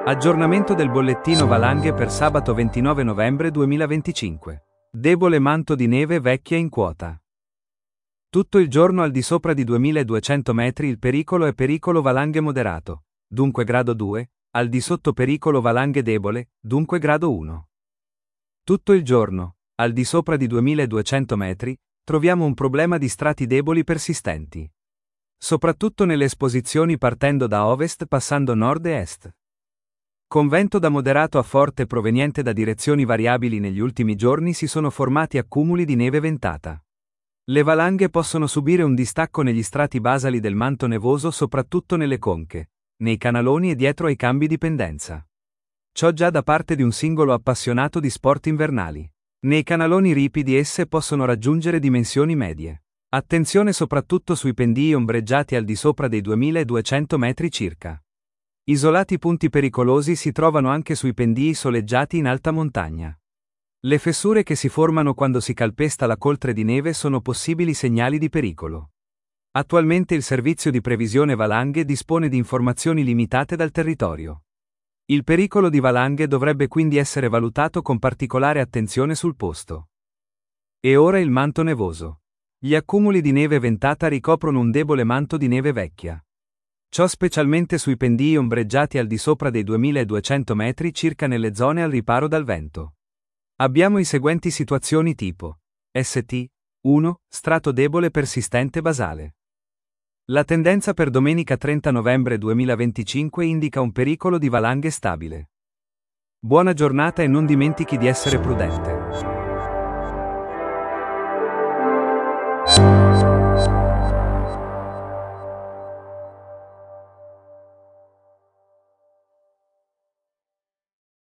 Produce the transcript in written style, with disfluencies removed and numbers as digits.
Aggiornamento del bollettino valanghe per sabato 29 novembre 2025. Debole manto di neve vecchia in quota. Tutto il giorno al di sopra di 2200 metri il pericolo è pericolo valanghe moderato, dunque grado 2, al di sotto pericolo valanghe debole, dunque grado 1. Tutto il giorno, al di sopra di 2200 metri, troviamo un problema di strati deboli persistenti. Soprattutto nelle esposizioni partendo da ovest passando nord e est. Con vento da moderato a forte proveniente da direzioni variabili negli ultimi giorni si sono formati accumuli di neve ventata. Le valanghe possono subire un distacco negli strati basali del manto nevoso soprattutto nelle conche, nei canaloni e dietro ai cambi di pendenza. Ciò già da parte di un singolo appassionato di sport invernali. Nei canaloni ripidi esse possono raggiungere dimensioni medie. Attenzione soprattutto sui pendii ombreggiati al di sopra dei 2200 metri circa. Isolati punti pericolosi si trovano anche sui pendii soleggiati in alta montagna. Le fessure che si formano quando si calpesta la coltre di neve sono possibili segnali di pericolo. Attualmente il servizio di previsione valanghe dispone di informazioni limitate dal territorio. Il pericolo di valanghe dovrebbe quindi essere valutato con particolare attenzione sul posto. E ora il manto nevoso. Gli accumuli di neve ventata ricoprono un debole manto di neve vecchia. Ciò specialmente sui pendii ombreggiati al di sopra dei 2200 metri circa nelle zone al riparo dal vento. Abbiamo i seguenti situazioni tipo St. 1. Strato debole persistente basale. La tendenza per domenica 30 novembre 2025 indica un pericolo di valanghe stabile. Buona giornata e non dimentichi di essere prudente.